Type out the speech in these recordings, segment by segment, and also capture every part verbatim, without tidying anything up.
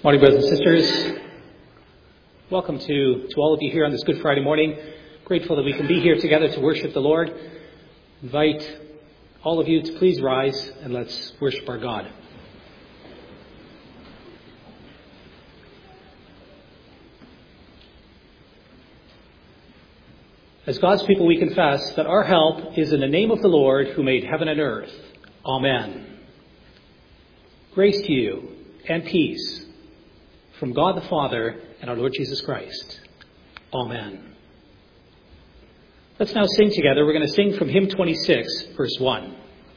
Morning, brothers and sisters. Welcome to, to all of you here on this Good Friday morning. Grateful that we can be here together to worship the Lord. Invite all of you to please rise and let's worship our God. As God's people, we confess that our help is in the name of the Lord who made heaven and earth. Amen. Grace to you and peace from God the Father and our Lord Jesus Christ. Amen. Let's now sing together. We're going to sing from hymn twenty-six, verse one.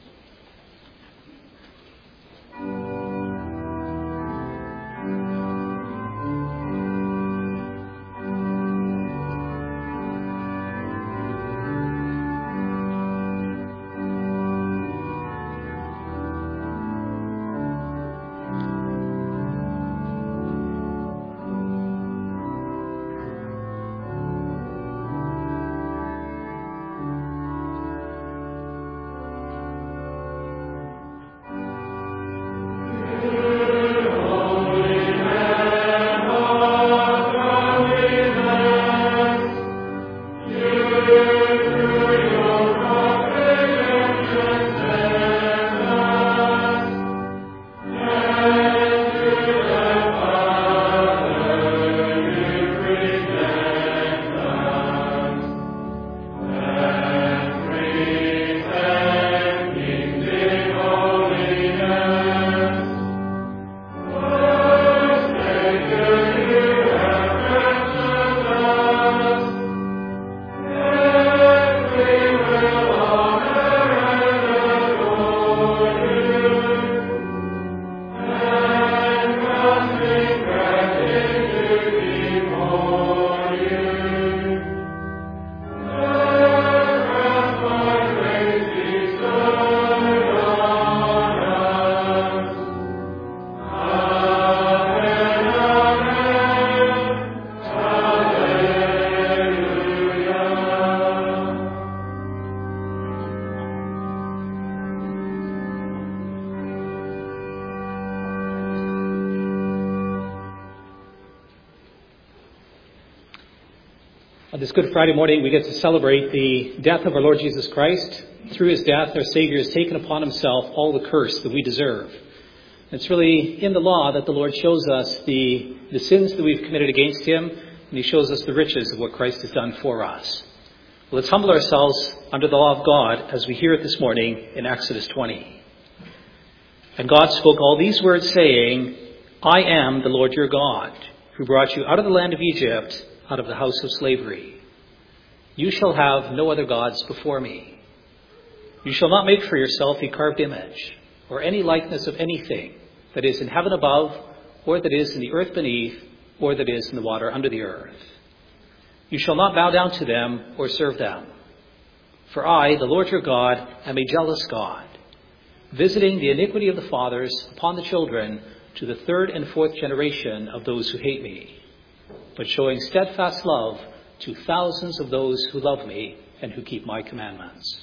On this Good Friday morning, we get to celebrate the death of our Lord Jesus Christ. Through his death, our Savior has taken upon himself all the curse that we deserve. It's really in the law that the Lord shows us the, the sins that we've committed against him, and he shows us the riches of what Christ has done for us. Well, let's humble ourselves under the law of God as we hear it this morning in Exodus twenty. And God spoke all these words, saying, I am the Lord your God, who brought you out of the land of Egypt, out of the house of slavery. You shall have no other gods before me. You shall not make for yourself a carved image, or any likeness of anything that is in heaven above, or that is in the earth beneath, or that is in the water under the earth. You shall not bow down to them or serve them. For I, the Lord your God, am a jealous God, visiting the iniquity of the fathers upon the children to the third and fourth generation of those who hate me, but showing steadfast love to thousands of those who love me and who keep my commandments.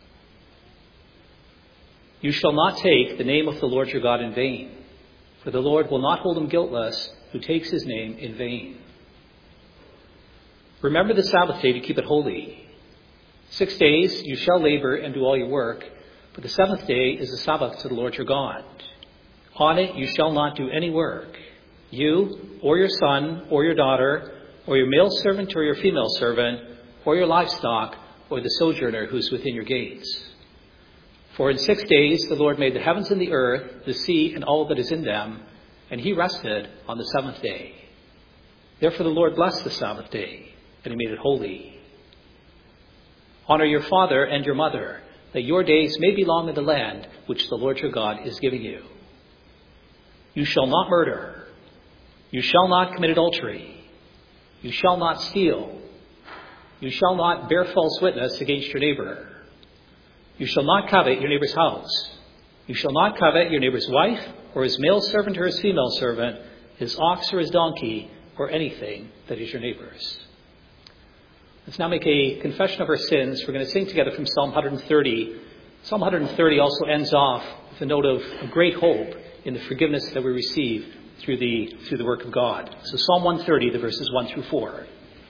You shall not take the name of the Lord your God in vain, for the Lord will not hold him guiltless who takes his name in vain. Remember the Sabbath day to keep it holy. Six days you shall labor and do all your work, but the seventh day is the Sabbath to the Lord your God. On it you shall not do any work, you, or your son, or your daughter, or your male servant or your female servant, or your livestock, or the sojourner who is within your gates. For in six days the Lord made the heavens and the earth, the sea, and all that is in them, and he rested on the seventh day. Therefore the Lord blessed the Sabbath day, and he made it holy. Honor your father and your mother, that your days may be long in the land which the Lord your God is giving you. You shall not murder. You shall not commit adultery. You shall not steal. You shall not bear false witness against your neighbor. You shall not covet your neighbor's house. You shall not covet your neighbor's wife, or his male servant or his female servant, his ox or his donkey, or anything that is your neighbor's. Let's now make a confession of our sins. We're going to sing together from Psalm one thirty. Psalm one thirty also ends off with a note of great hope in the forgiveness that we receive through the, through the work of God. So Psalm one thirty, the verses one through four.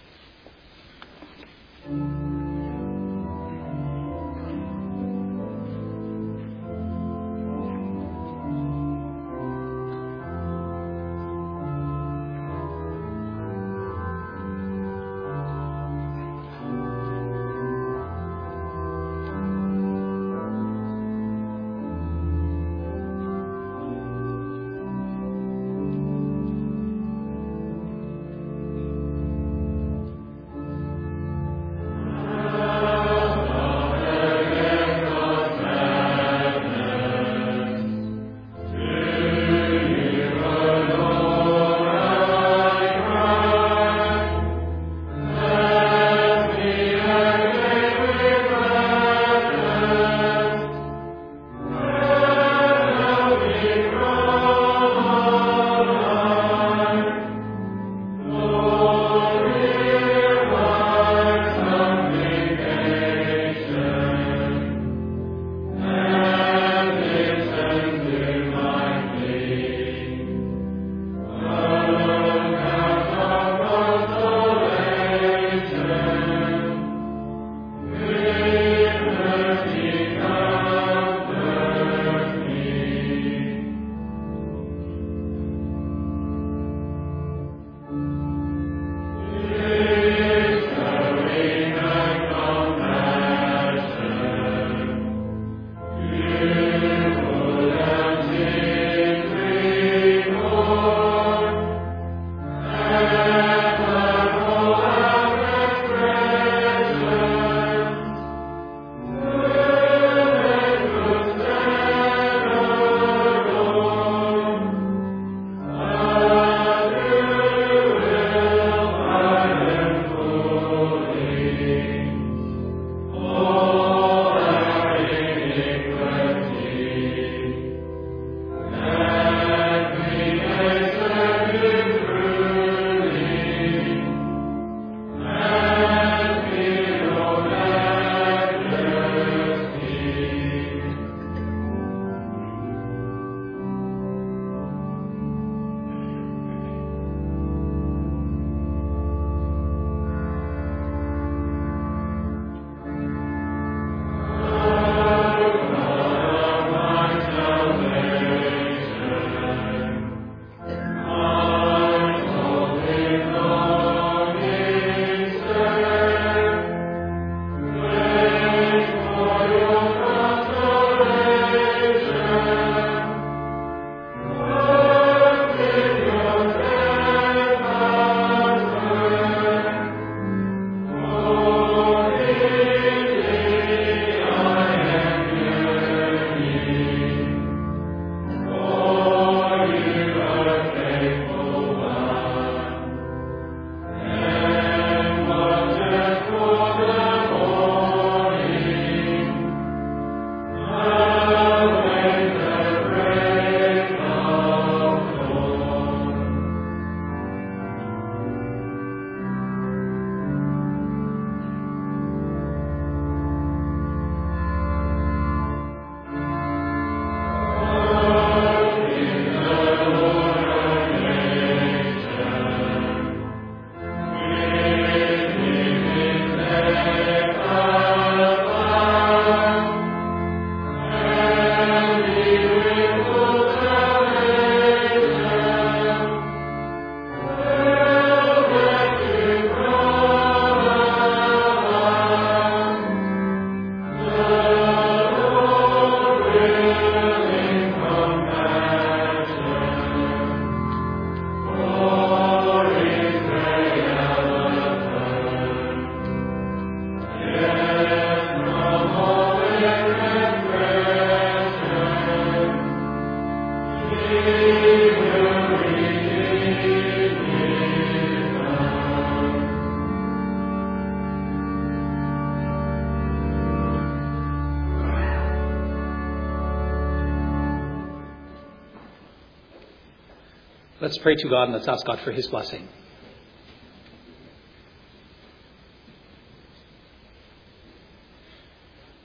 Let's pray to God and let's ask God for his blessing.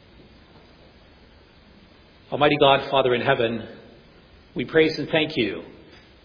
Almighty God, Father in heaven, we praise and thank you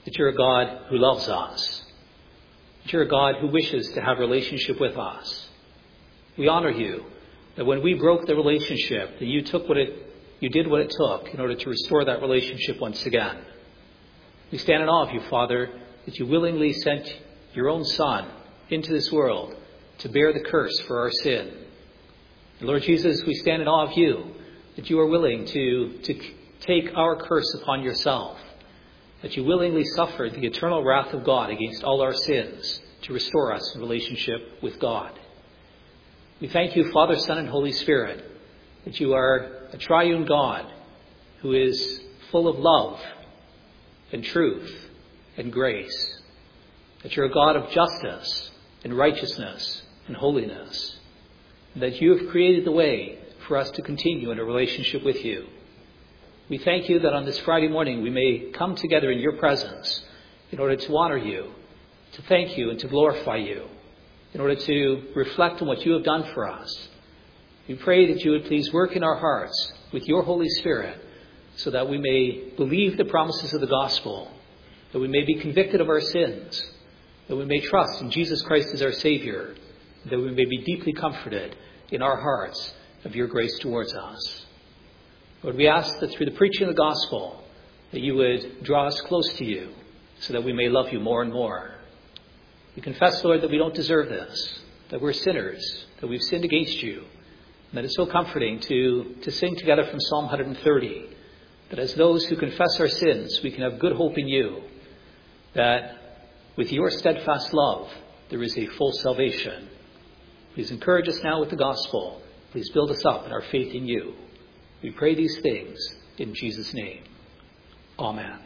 that you're a God who loves us, that you're a God who wishes to have a relationship with us. We honor you that when we broke the relationship, that you took what it, you did what it took in order to restore that relationship once again. We stand in awe of you, Father, that you willingly sent your own Son into this world to bear the curse for our sin. And Lord Jesus, we stand in awe of you, that you are willing to, to take our curse upon yourself, that you willingly suffered the eternal wrath of God against all our sins to restore us in relationship with God. We thank you, Father, Son, and Holy Spirit, that you are a triune God who is full of love and truth and grace, that you're a God of justice and righteousness and holiness, and that you have created the way for us to continue in a relationship with you. We thank you that on this Friday morning we may come together in your presence in order to honor you, to thank you and to glorify you, in order to reflect on what you have done for us. We pray that you would please work in our hearts with your Holy Spirit so that we may believe the promises of the gospel, that we may be convicted of our sins, that we may trust in Jesus Christ as our Savior, that we may be deeply comforted in our hearts of your grace towards us. Lord, we ask that through the preaching of the gospel, that you would draw us close to you so that we may love you more and more. We confess, Lord, that we don't deserve this, that we're sinners, that we've sinned against you, and that it's so comforting to, to sing together from Psalm one thirty, that as those who confess our sins, we can have good hope in you, that with your steadfast love, there is a full salvation. Please encourage us now with the gospel. Please build us up in our faith in you. We pray these things in Jesus' name. Amen.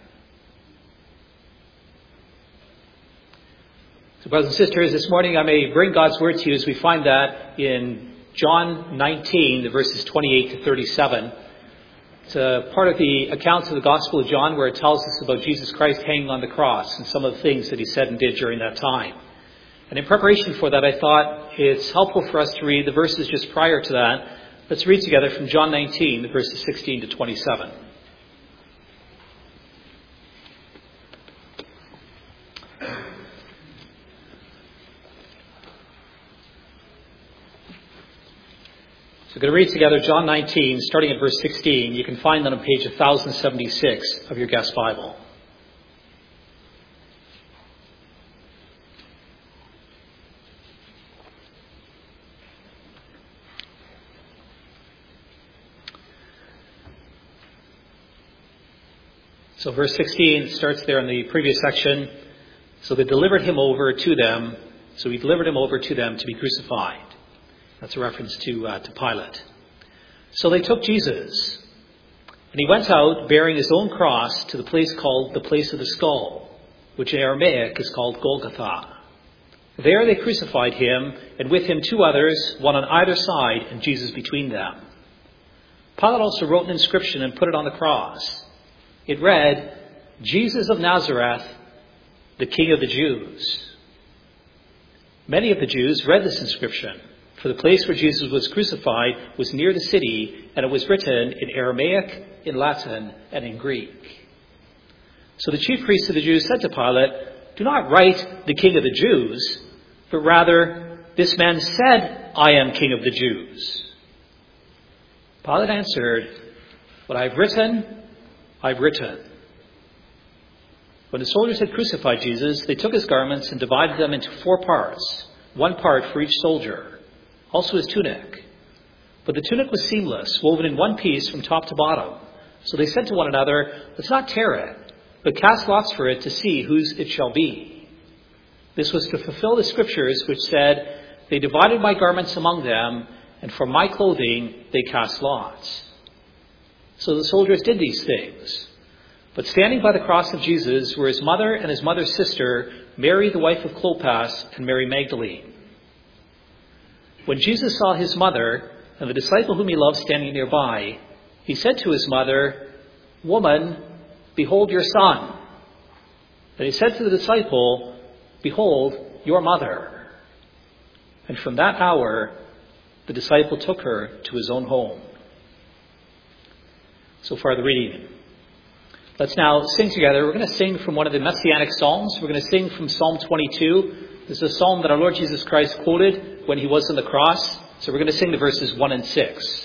So, brothers and sisters, this morning I may bring God's word to you as we find that in John nineteen, the verses twenty-eight to thirty-seven. It's a part of the account of the Gospel of John where it tells us about Jesus Christ hanging on the cross and some of the things that he said and did during that time. And in preparation for that, I thought it's helpful for us to read the verses just prior to that. Let's read together from John nineteen, the verses sixteen to twenty-seven. So we're going to read together John nineteen, starting at verse sixteen. You can find that on page one thousand seventy-six of your guest Bible. So verse sixteen starts there in the previous section. So they delivered him over to them. So he delivered him over to them to be crucified. That's a reference to uh, to Pilate. So they took Jesus, and he went out bearing his own cross to the place called the place of the skull, which in Aramaic is called Golgotha. There they crucified him, and with him two others, one on either side, and Jesus between them. Pilate also wrote an inscription and put it on the cross. It read, "Jesus of Nazareth, the King of the Jews." Many of the Jews read this inscription, for the place where Jesus was crucified was near the city, and it was written in Aramaic, in Latin, and in Greek. So the chief priests of the Jews said to Pilate, "Do not write the King of the Jews, but rather, this man said, 'I am King of the Jews.'" Pilate answered, "What I have written, I have written." When the soldiers had crucified Jesus, they took his garments and divided them into four parts, one part for each soldier, also his tunic. But the tunic was seamless, woven in one piece from top to bottom. So they said to one another, "Let's not tear it, but cast lots for it to see whose it shall be." This was to fulfill the scriptures which said, "They divided my garments among them, and for my clothing they cast lots." So the soldiers did these things. But standing by the cross of Jesus were his mother and his mother's sister, Mary the wife of Clopas, and Mary Magdalene. When Jesus saw his mother and the disciple whom he loved standing nearby, he said to his mother, "Woman, behold your son." And he said to the disciple, "Behold your mother." And from that hour, the disciple took her to his own home. So far the reading. Let's now sing together. We're going to sing from one of the Messianic Psalms. We're going to sing from Psalm twenty-two. This is a psalm that our Lord Jesus Christ quoted when he was on the cross. So we're going to sing the verses one and six.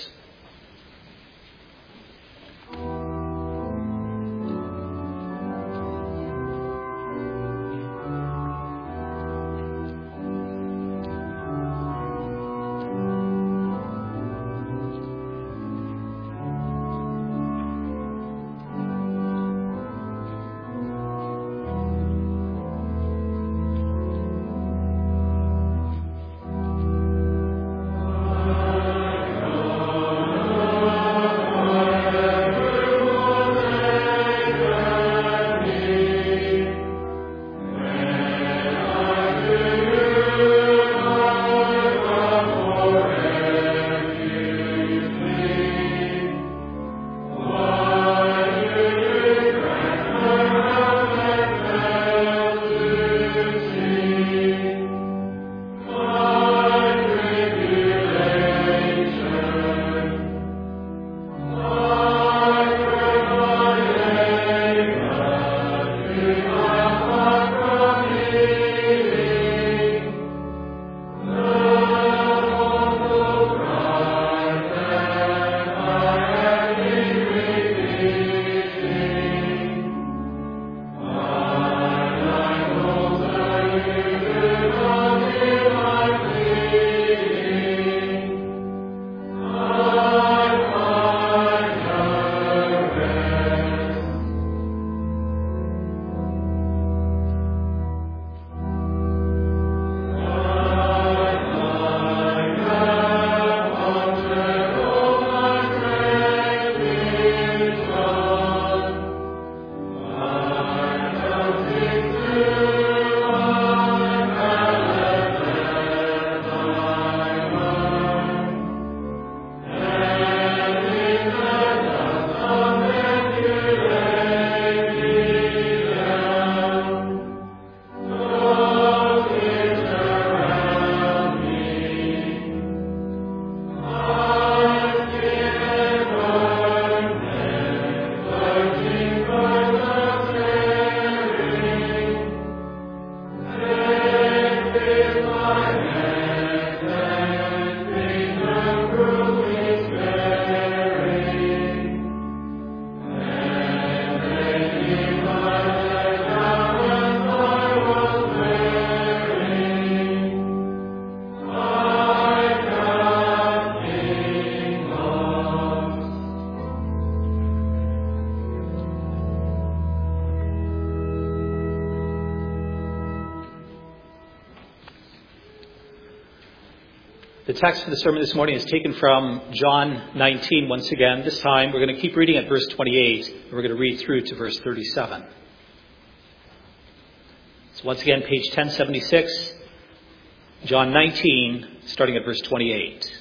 The text for the sermon this morning is taken from John nineteen once again. This time we're going to keep reading at verse twenty-eight, and we're going to read through to verse thirty-seven. So once again, page ten seventy-six, John nineteen, starting at verse twenty-eight.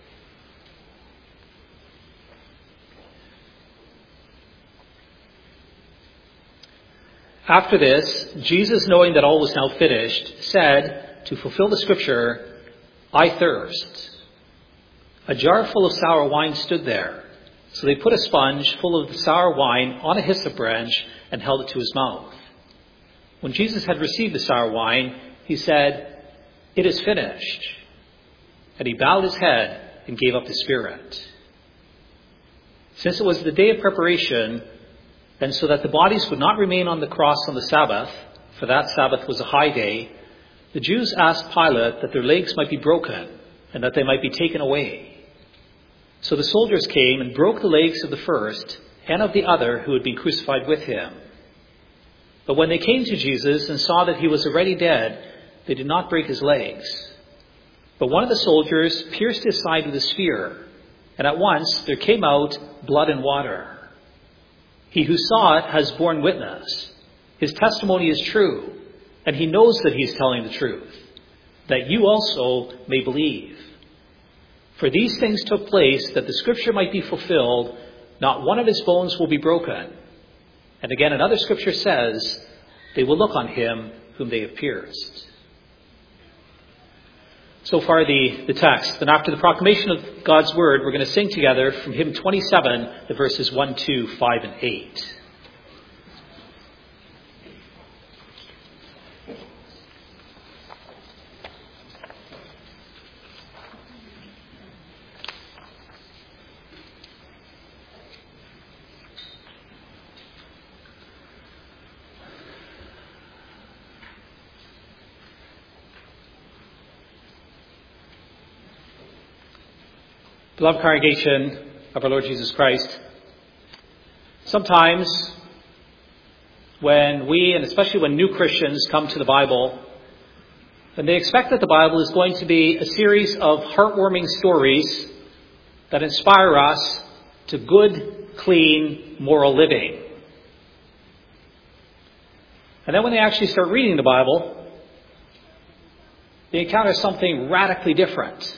After this, Jesus, knowing that all was now finished, said, to fulfill the scripture, I thirst. A jar full of sour wine stood there. So they put a sponge full of the sour wine on a hyssop branch and held it to his mouth. When Jesus had received the sour wine, he said, it is finished. And he bowed his head and gave up the spirit. Since it was the day of preparation, and so that the bodies would not remain on the cross on the Sabbath, for that Sabbath was a high day, the Jews asked Pilate that their legs might be broken and that they might be taken away. So the soldiers came and broke the legs of the first and of the other who had been crucified with him. But when they came to Jesus and saw that he was already dead, they did not break his legs. But one of the soldiers pierced his side with a spear, and at once there came out blood and water. He who saw it has borne witness. His testimony is true, and he knows that he is telling the truth, that you also may believe. For these things took place that the scripture might be fulfilled, not one of his bones will be broken. And again, another scripture says, they will look on him whom they have pierced. So far the, the text. Then after the proclamation of God's word, we're going to sing together from hymn twenty-seven, the verses one, two, five, and eight. Beloved congregation of our Lord Jesus Christ, sometimes when we, and especially when new Christians come to the Bible, then they expect that the Bible is going to be a series of heartwarming stories that inspire us to good, clean, moral living. And then when they actually start reading the Bible, they encounter something radically different.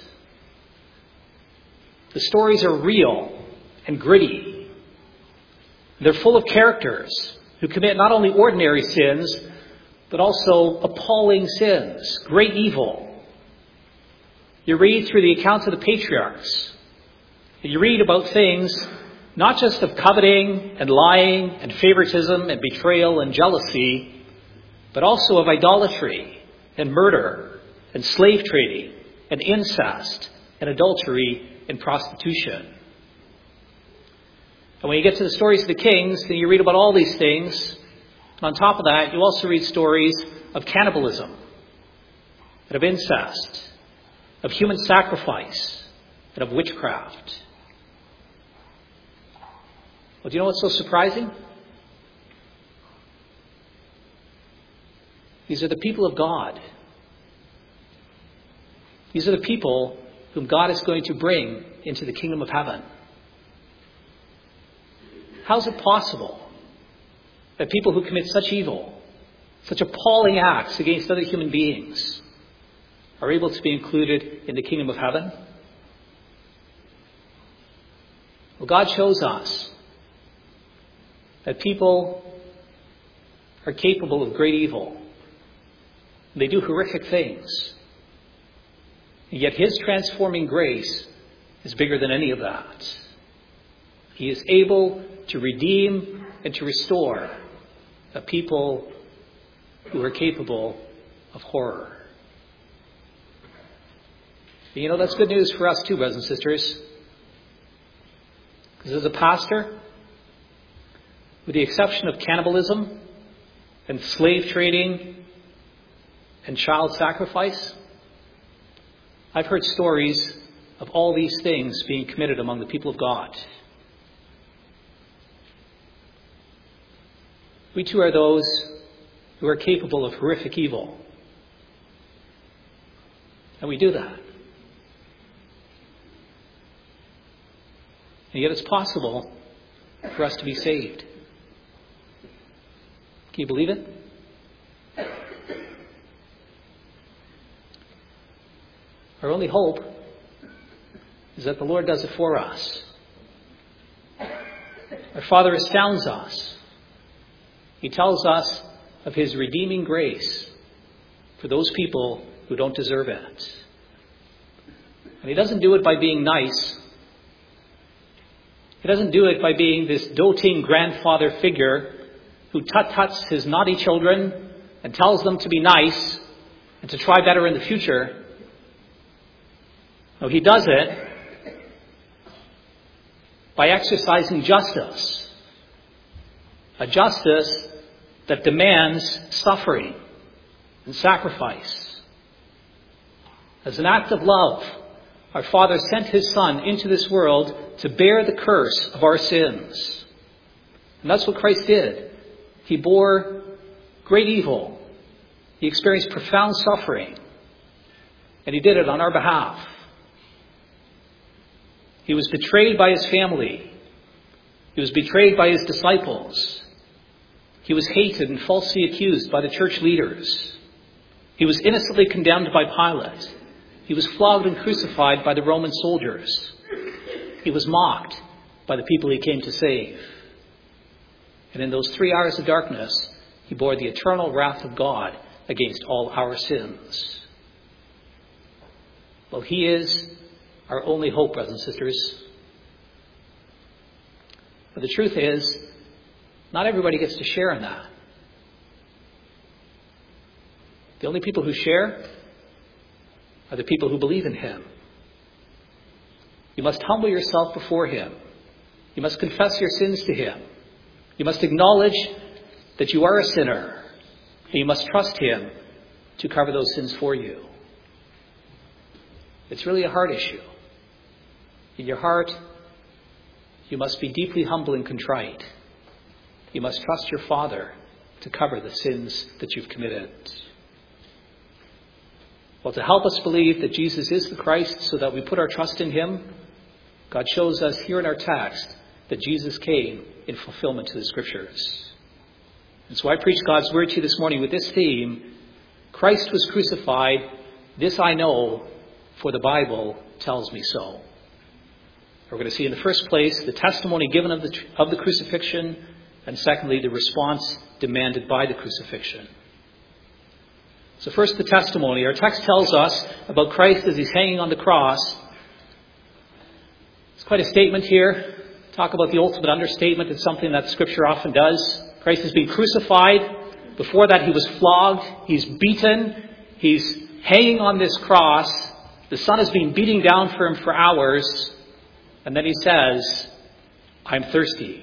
The stories are real and gritty. They're full of characters who commit not only ordinary sins, but also appalling sins, great evil. You read through the accounts of the patriarchs, and you read about things not just of coveting and lying and favoritism and betrayal and jealousy, but also of idolatry and murder and slave trading and incest and adultery and prostitution. And when you get to the stories of the kings, then you read about all these things. And on top of that, you also read stories of cannibalism, and of incest, of human sacrifice, and of witchcraft. Well, do you know what's so surprising? These are the people of God. These are the people whom God is going to bring into the kingdom of heaven. How is it possible that people who commit such evil, such appalling acts against other human beings, are able to be included in the kingdom of heaven? Well, God shows us that people are capable of great evil. They do horrific things. And yet His transforming grace is bigger than any of that. He is able to redeem and to restore a people who are capable of horror. And you know, that's good news for us too, brothers and sisters. Because as a pastor, with the exception of cannibalism and slave trading and child sacrifice, I've heard stories of all these things being committed among the people of God. We too are those who are capable of horrific evil. And we do that. And yet it's possible for us to be saved. Can you believe it? Our only hope is that the Lord does it for us. Our Father astounds us. He tells us of His redeeming grace for those people who don't deserve it. And He doesn't do it by being nice. He doesn't do it by being this doting grandfather figure who tut-tuts his naughty children and tells them to be nice and to try better in the future. No, He does it by exercising justice. A justice that demands suffering and sacrifice. As an act of love, our Father sent His Son into this world to bear the curse of our sins. And that's what Christ did. He bore great evil. He experienced profound suffering. And He did it on our behalf. He was betrayed by His family. He was betrayed by His disciples. He was hated and falsely accused by the church leaders. He was innocently condemned by Pilate. He was flogged and crucified by the Roman soldiers. He was mocked by the people He came to save. And in those three hours of darkness, He bore the eternal wrath of God against all our sins. Well, He is our only hope, brothers and sisters. But the truth is, not everybody gets to share in that. The only people who share are the people who believe in Him. You must humble yourself before Him. You must confess your sins to Him. You must acknowledge that you are a sinner. And you must trust Him to cover those sins for you. It's really a hard issue. In your heart, you must be deeply humble and contrite. You must trust your Father to cover the sins that you've committed. Well, to help us believe that Jesus is the Christ so that we put our trust in him, God shows us here in our text that Jesus came in fulfillment to the Scriptures. And so I preach God's word to you this morning with this theme: Christ was crucified. This I know, for the Bible tells me so. We're going to see in the first place the testimony given of the, of the crucifixion, and secondly, the response demanded by the crucifixion. So first, the testimony. Our text tells us about Christ as he's hanging on the cross. It's quite a statement here. Talk about the ultimate understatement. It's something that Scripture often does. Christ has been crucified. Before that, he was flogged. He's beaten. He's hanging on this cross. The sun has been beating down for him for hours. And then he says, I'm thirsty.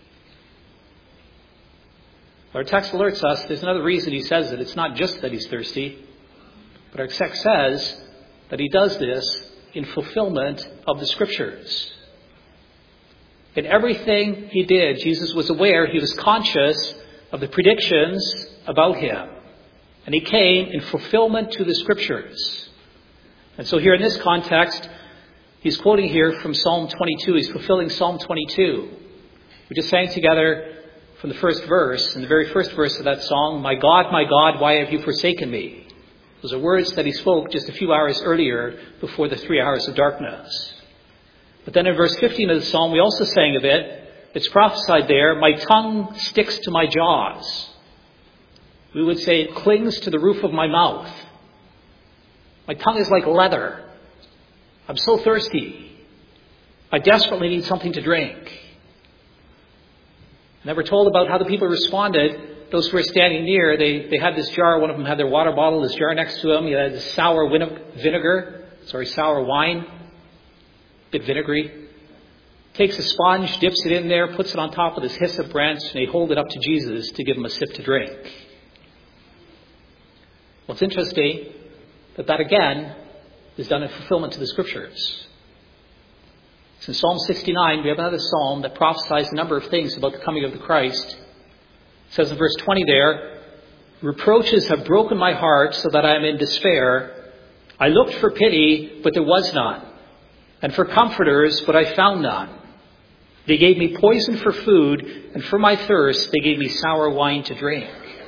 Our text alerts us there's another reason he says it. It's not just that he's thirsty, but our text says that he does this in fulfillment of the Scriptures. In everything he did, Jesus was aware, he was conscious of the predictions about him. And he came in fulfillment to the Scriptures. And so here in this context, he's quoting here from Psalm twenty-two. He's fulfilling Psalm twenty-two. We just sang together from the first verse, in the very first verse of that song, My God, my God, why have you forsaken me? Those are words that he spoke just a few hours earlier before the three hours of darkness. But then in verse fifteen of the psalm, we also sang of it. It's prophesied there, my tongue sticks to my jaws. We would say it clings to the roof of my mouth. My tongue is like leather. I'm so thirsty. I desperately need something to drink. And then we're told about how the people responded. Those who were standing near, they, they had this jar. One of them had their water bottle, this jar next to him. He had this sour vinegar, sorry, sour wine, a bit vinegary. Takes a sponge, dips it in there, puts it on top of this hyssop branch, and they hold it up to Jesus to give him a sip to drink. Well, it's interesting that that again is done in fulfillment to the Scriptures. So in Psalm sixty-nine, we have another psalm that prophesies a number of things about the coming of the Christ. It says in verse twenty there, reproaches have broken my heart so that I am in despair. I looked for pity, but there was none, and for comforters, but I found none. They gave me poison for food, and for my thirst they gave me sour wine to drink.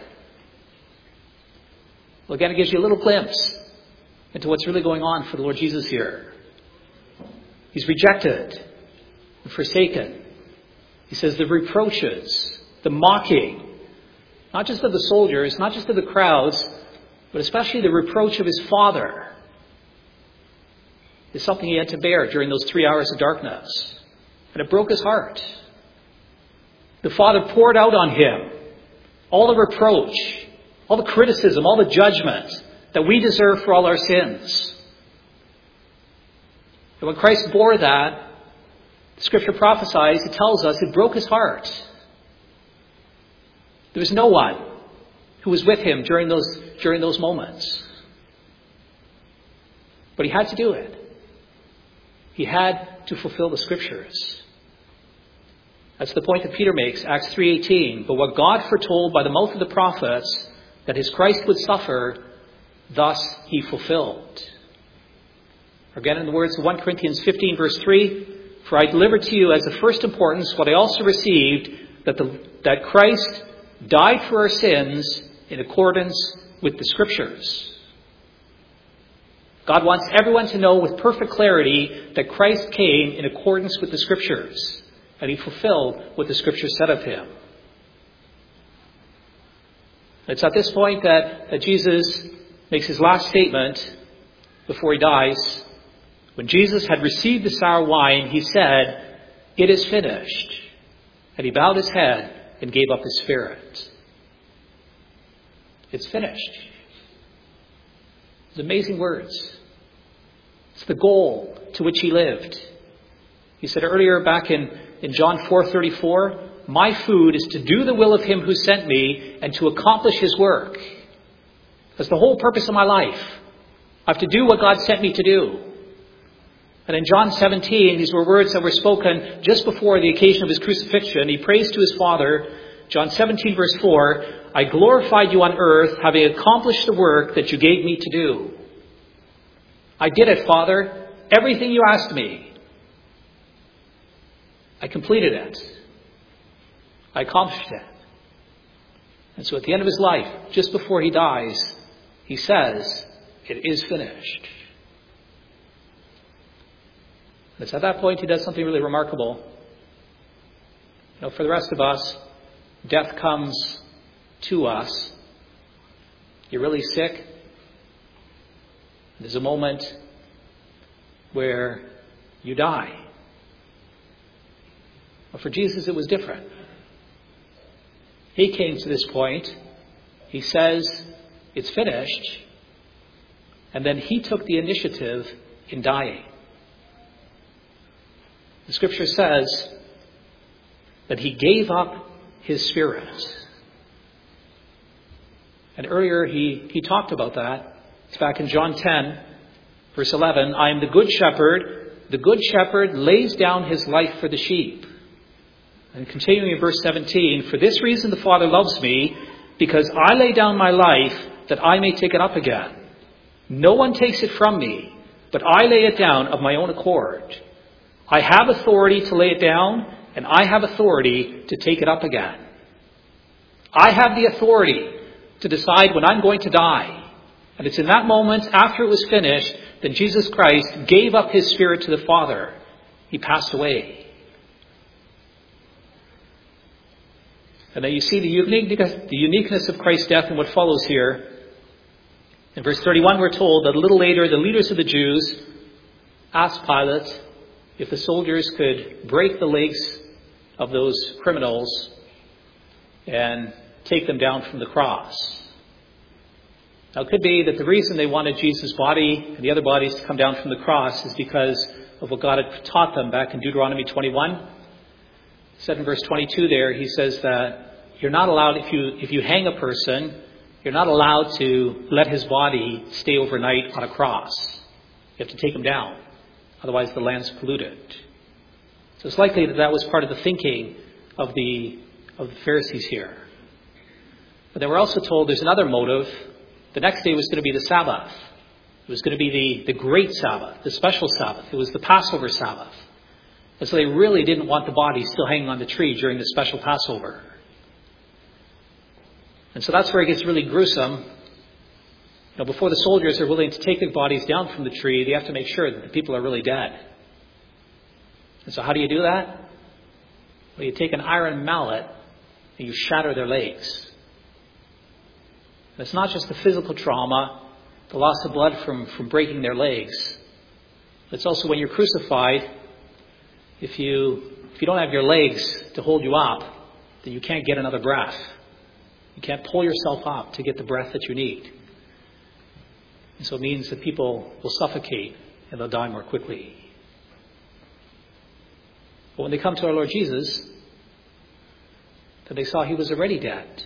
Well, again, it gives you a little glimpse into what's really going on for the Lord Jesus here. He's rejected and forsaken. He says the reproaches, the mocking, not just of the soldiers, not just of the crowds, but especially the reproach of his Father, is something he had to bear during those three hours of darkness. And it broke his heart. The Father poured out on him all the reproach, all the criticism, all the judgment that we deserve for all our sins. And when Christ bore that, the Scripture prophesies, it tells us, it broke his heart. There was no one who was with him during those, during those moments. But he had to do it. He had to fulfill the Scriptures. That's the point that Peter makes, Acts three eighteen. But what God foretold by the mouth of the prophets, that his Christ would suffer, thus he fulfilled. Again, in the words of First Corinthians fifteen, verse three, for I delivered to you as of first importance what I also received, that, the, that Christ died for our sins in accordance with the Scriptures. God wants everyone to know with perfect clarity that Christ came in accordance with the Scriptures, and he fulfilled what the Scriptures said of him. It's at this point that, that Jesus makes his last statement before he dies. When Jesus had received the sour wine, he said, it is finished. And he bowed his head and gave up his spirit. It's finished. It's amazing words. It's the goal to which he lived. He said earlier back in, in John four thirty-four, my food is to do the will of him who sent me and to accomplish his work. That's the whole purpose of my life. I have to do what God sent me to do. And in John seventeen, these were words that were spoken just before the occasion of his crucifixion. He prays to his Father, John seventeen, verse four, I glorified you on earth, having accomplished the work that you gave me to do. I did it, Father. Everything you asked me. I completed it. I accomplished it. And so at the end of his life, just before he dies, he says, it is finished. And it's at that point he does something really remarkable. You know, for the rest of us, death comes to us. You're really sick. There's a moment where you die. But for Jesus, it was different. He came to this point. He says, it's finished. And then he took the initiative in dying. The scripture says that he gave up his spirit. And earlier he, he talked about that. It's back in John ten, verse eleven. I am the good shepherd. The good shepherd lays down his life for the sheep. And continuing in verse seventeen, for this reason the Father loves me, because I lay down my life that I may take it up again. No one takes it from me, but I lay it down of my own accord. I have authority to lay it down, and I have authority to take it up again. I have the authority to decide when I'm going to die. And it's in that moment, after it was finished, that Jesus Christ gave up his spirit to the Father. He passed away. And then you see the uniqueness, the uniqueness of Christ's death and what follows here. In verse thirty-one, we're told that a little later, the leaders of the Jews asked Pilate if the soldiers could break the legs of those criminals and take them down from the cross. Now, it could be that the reason they wanted Jesus' body and the other bodies to come down from the cross is because of what God had taught them back in Deuteronomy twenty-one. It said in verse twenty-two there, he says that you're not allowed, if you if you hang a person, you're not allowed to let his body stay overnight on a cross. You have to take him down. Otherwise, the land's polluted. So it's likely that that was part of the thinking of the of the Pharisees here. But they were also told there's another motive. The next day was going to be the Sabbath. It was going to be the, the great Sabbath, the special Sabbath. It was the Passover Sabbath. And so they really didn't want the body still hanging on the tree during the special Passover. And so that's where it gets really gruesome. You know, before the soldiers are willing to take the bodies down from the tree, they have to make sure that the people are really dead. And so how do you do that? Well, you take an iron mallet and you shatter their legs. And it's not just the physical trauma, the loss of blood from, from breaking their legs. It's also when you're crucified, if you if you don't have your legs to hold you up, then you can't get another breath. You can't pull yourself up to get the breath that you need. And so it means that people will suffocate and they'll die more quickly. But when they come to our Lord Jesus, then they saw he was already dead.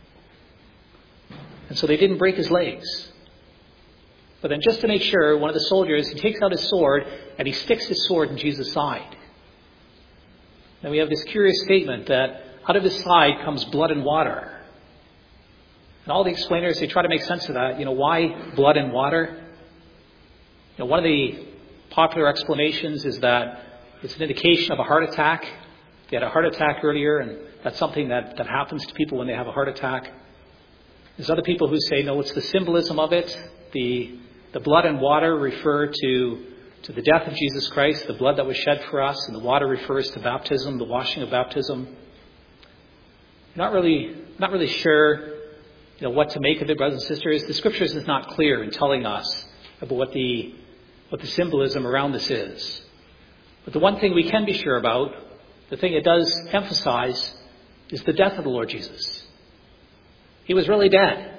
And so they didn't break his legs. But then just to make sure, one of the soldiers, he takes out his sword and he sticks his sword in Jesus' side. Then we have this curious statement that out of his side comes blood and water. And all the explainers, they try to make sense of that. You know, why blood and water? You know, one of the popular explanations is that it's an indication of a heart attack. They had a heart attack earlier, and that's something that, that happens to people when they have a heart attack. There's other people who say, no, it's the symbolism of it. The the blood and water refer to, to the death of Jesus Christ, the blood that was shed for us, and the water refers to baptism, the washing of baptism. Not really, not really sure, you know, what to make of it, brothers and sisters. The scriptures is not clear in telling us about what the what the symbolism around this is. But the one thing we can be sure about, the thing it does emphasize, is the death of the Lord Jesus. He was really dead.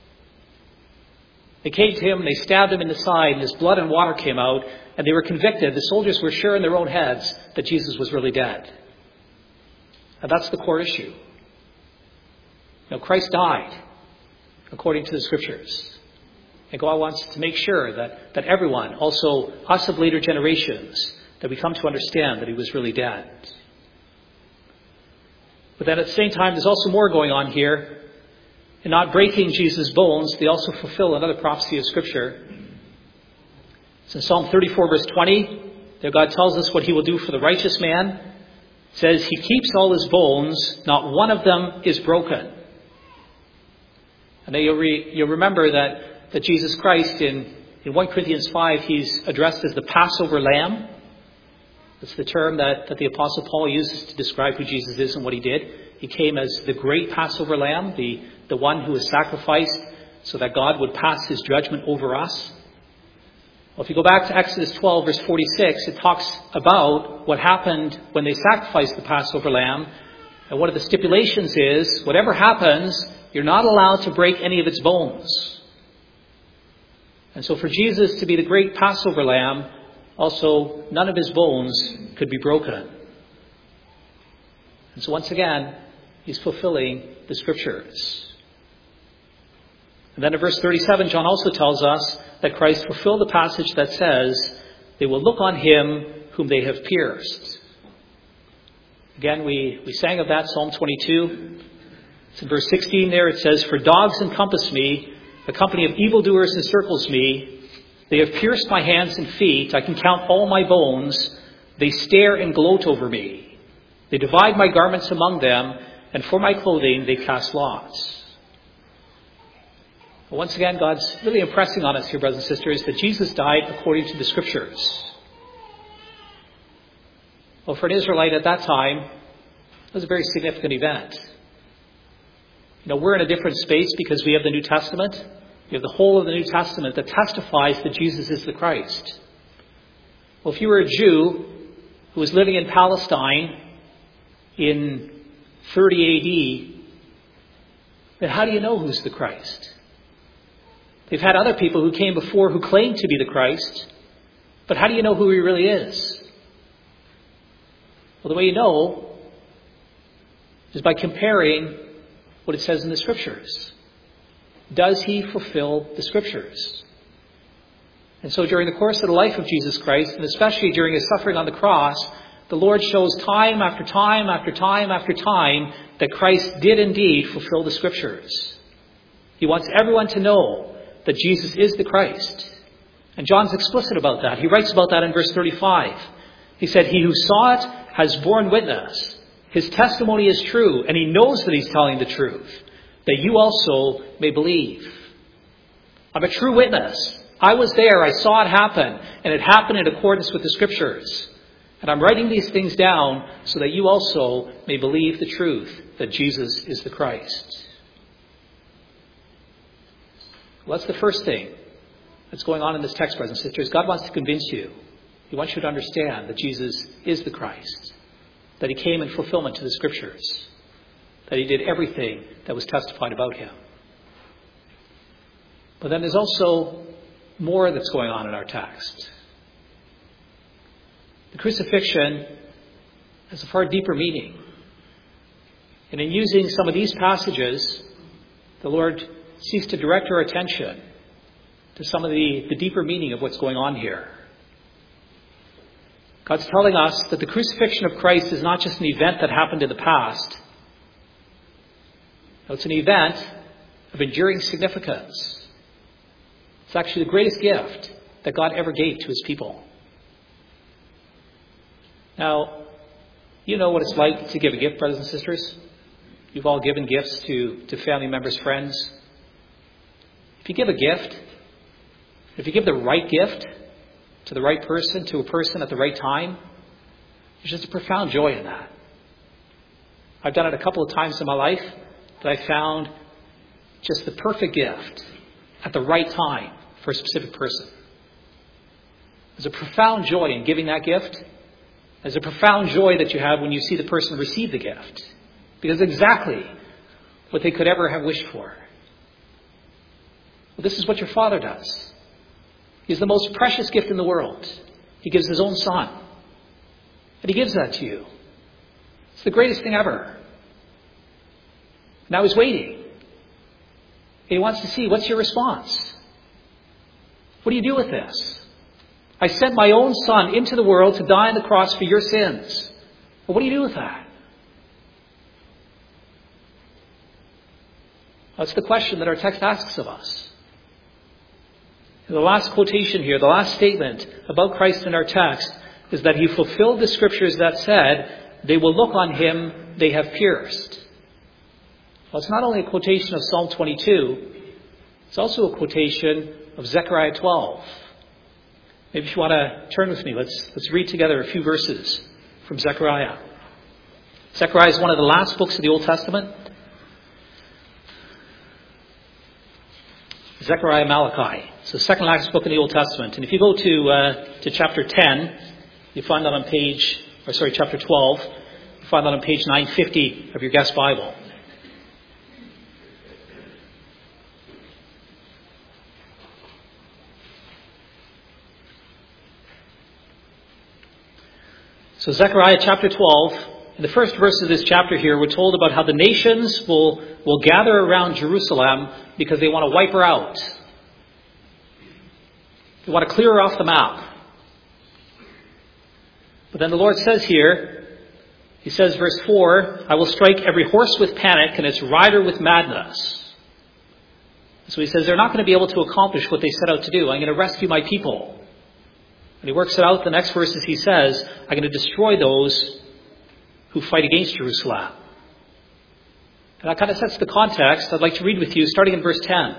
They came to him, and they stabbed him in the side, and his blood and water came out, and they were convicted. The soldiers were sure in their own heads that Jesus was really dead. And that's the core issue. You know, Christ died according to the scriptures. And God wants to make sure that, that everyone, also us of later generations, that we come to understand that he was really dead. But then at the same time, there's also more going on here. In not breaking Jesus' bones, they also fulfill another prophecy of Scripture. It's in Psalm thirty-four, verse twenty. There God tells us what he will do for the righteous man. It says, he keeps all his bones, not one of them is broken. And then you'll, re, you'll remember that, that Jesus Christ, in, in First Corinthians five, he's addressed as the Passover Lamb. That's the term that, that the Apostle Paul uses to describe who Jesus is and what he did. He came as the great Passover Lamb, the, the one who was sacrificed so that God would pass his judgment over us. Well, if you go back to Exodus twelve, verse forty-six, it talks about what happened when they sacrificed the Passover lamb. And one of the stipulations is, whatever happens, you're not allowed to break any of its bones. And so for Jesus to be the great Passover lamb, also none of his bones could be broken. And so once again, he's fulfilling the Scriptures. And then in verse thirty-seven, John also tells us that Christ fulfilled the passage that says, they will look on him whom they have pierced. Again, we, we sang of that, Psalm twenty-two. It's in verse sixteen there. It says, for dogs encompass me, a company of evildoers encircles me. They have pierced my hands and feet. I can count all my bones. They stare and gloat over me. They divide my garments among them, and for my clothing they cast lots. Once again, God's really impressing on us here, brothers and sisters, that Jesus died according to the Scriptures. Well, for an Israelite at that time, it was a very significant event. You know, we're in a different space because we have the New Testament. We have the whole of the New Testament that testifies that Jesus is the Christ. Well, if you were a Jew who was living in Palestine in thirty A D, then how do you know who's the Christ? They've had other people who came before who claimed to be the Christ, but how do you know who he really is? Well, the way you know is by comparing what it says in the Scriptures. Does he fulfill the Scriptures? And so during the course of the life of Jesus Christ, and especially during his suffering on the cross, the Lord shows time after time after time after time that Christ did indeed fulfill the Scriptures. He wants everyone to know that Jesus is the Christ. And John's explicit about that. He writes about that in verse thirty-five. He said, he who saw it has borne witness. His testimony is true, and he knows that he's telling the truth, that you also may believe. I'm a true witness. I was there. I saw it happen, and it happened in accordance with the Scriptures. And I'm writing these things down so that you also may believe the truth, that Jesus is the Christ. Well, that's the first thing that's going on in this text, brothers and sisters. God wants to convince you. He wants you to understand that Jesus is the Christ, that he came in fulfillment to the Scriptures, that he did everything that was testified about him. But then there's also more that's going on in our text. The crucifixion has a far deeper meaning. And in using some of these passages, the Lord seeks to direct our attention to some of the, the deeper meaning of what's going on here. God's telling us that the crucifixion of Christ is not just an event that happened in the past. No, it's an event of enduring significance. It's actually the greatest gift that God ever gave to his people. Now, you know what it's like to give a gift, brothers and sisters. You've all given gifts to, to family members, friends. If you give a gift, if you give the right gift to the right person, to a person at the right time, there's just a profound joy in that. I've done it a couple of times in my life that I found just the perfect gift at the right time for a specific person. There's a profound joy in giving that gift. There's a profound joy that you have when you see the person receive the gift, because it's exactly what they could ever have wished for. Well, this is what your Father does. He's the most precious gift in the world. He gives his own Son. And he gives that to you. It's the greatest thing ever. Now he's waiting. He wants to see, what's your response? What do you do with this? I sent my own son into the world to die on the cross for your sins. Well, what do you do with that? That's the question that our text asks of us. And the last quotation here, the last statement about Christ in our text is that he fulfilled the scriptures that said, they will look on him they have pierced. Well, it's not only a quotation of Psalm twenty-two, it's also a quotation of Zechariah twelve. Maybe if you want to turn with me, let's, let's read together a few verses from Zechariah. Zechariah is one of the last books of the Old Testament. Zechariah Malachi. It's the second last book in the Old Testament. And if you go to uh, to chapter ten, you find that on page, or sorry, chapter twelve, you find that on page nine fifty of your guest Bible. So Zechariah chapter twelve, in the first verse of this chapter here, we're told about how the nations will, will gather around Jerusalem because they want to wipe her out. They want to clear her off the map. But then the Lord says here, he says, verse four, I will strike every horse with panic and its rider with madness. So he says they're not going to be able to accomplish what they set out to do. I'm going to rescue my people. And he works it out. The next verses he says, I'm going to destroy those who fight against Jerusalem. And that kind of sets the context. I'd like to read with you, starting in verse ten.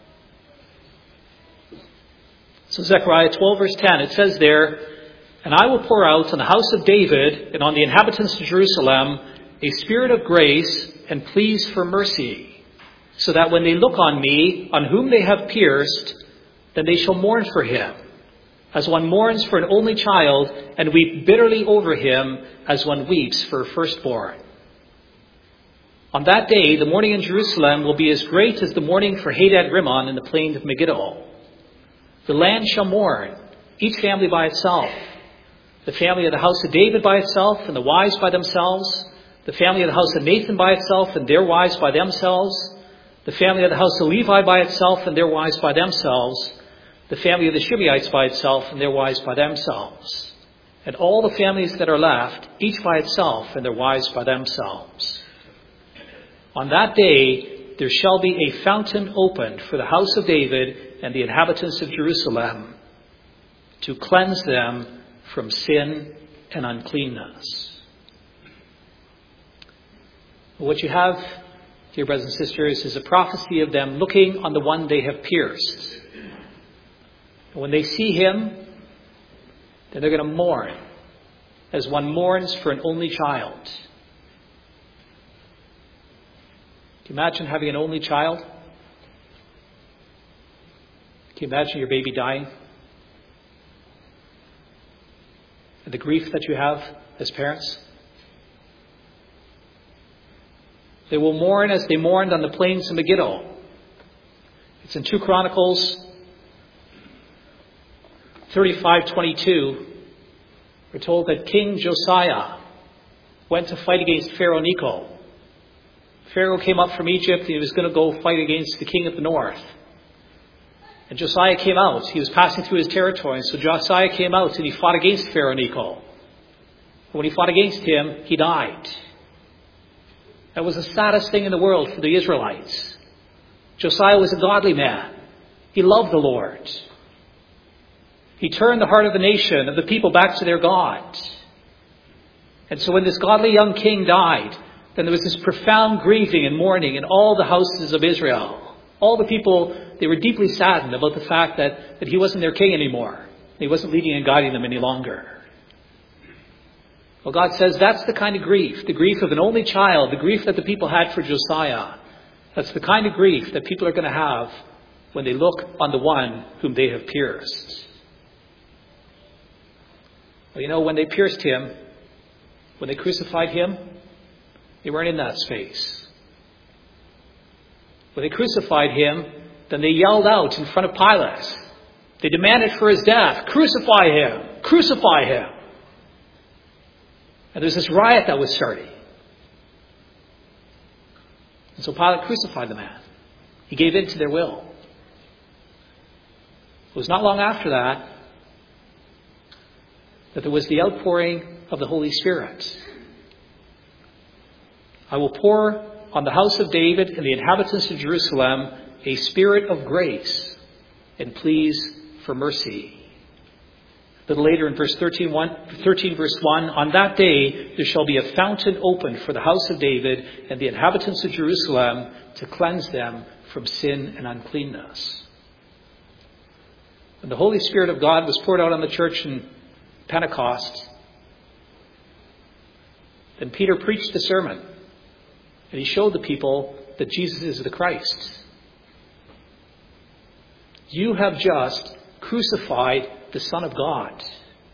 So Zechariah twelve, verse ten, it says there, and I will pour out on the house of David and on the inhabitants of Jerusalem a spirit of grace and pleas for mercy, so that when they look on me, on whom they have pierced, then they shall mourn for him, as one mourns for an only child, and weep bitterly over him, as one weeps for a firstborn. On that day, the mourning in Jerusalem will be as great as the mourning for Hadad Rimmon in the plain of Megiddo. The land shall mourn, each family by itself. The family of the house of David by itself, and the wives by themselves. The family of the house of Nathan by itself, and their wives by themselves. The family of the house of Levi by itself, and their wives by themselves. The family of the Shimeites by itself, and their wives by themselves. And all the families that are left, each by itself, and their wives by themselves. On that day, there shall be a fountain opened for the house of David and the inhabitants of Jerusalem, to cleanse them from sin and uncleanness. What you have, dear brothers and sisters, is a prophecy of them looking on the one they have pierced. And when they see him, then they're going to mourn, as one mourns for an only child. Can you imagine having an only child? Can you imagine your baby dying? And the grief that you have as parents? They will mourn as they mourned on the plains of Megiddo. It's in two Chronicles thirty-five twenty-two. We're told that King Josiah went to fight against Pharaoh Necho. Pharaoh came up from Egypt and he was going to go fight against the king of the north. And Josiah came out. He was passing through his territory. And so Josiah came out and he fought against Pharaoh Necho. When he fought against him, he died. That was the saddest thing in the world for the Israelites. Josiah was a godly man. He loved the Lord. He turned the heart of the nation, of the people, back to their God. And so when this godly young king died, then there was this profound grieving and mourning in all the houses of Israel. All the people, they were deeply saddened about the fact that, that he wasn't their king anymore. He wasn't leading and guiding them any longer. Well, God says that's the kind of grief, the grief of an only child, the grief that the people had for Josiah. That's the kind of grief that people are going to have when they look on the one whom they have pierced. Well, you know, when they pierced him, when they crucified him, they weren't in that space. When they crucified him, then they yelled out in front of Pilate. They demanded for his death. Crucify him! Crucify him! And there's this riot that was starting. And so Pilate crucified the man. He gave in to their will. It was not long after that that there was the outpouring of the Holy Spirit. I will pour on the house of David and the inhabitants of Jerusalem a spirit of grace and pleas for mercy. A little later in verse thirteen, one, thirteen, verse one, on that day there shall be a fountain opened for the house of David and the inhabitants of Jerusalem to cleanse them from sin and uncleanness. When the Holy Spirit of God was poured out on the church in Pentecost, then Peter preached the sermon and he showed the people that Jesus is the Christ. You have just crucified the Son of God.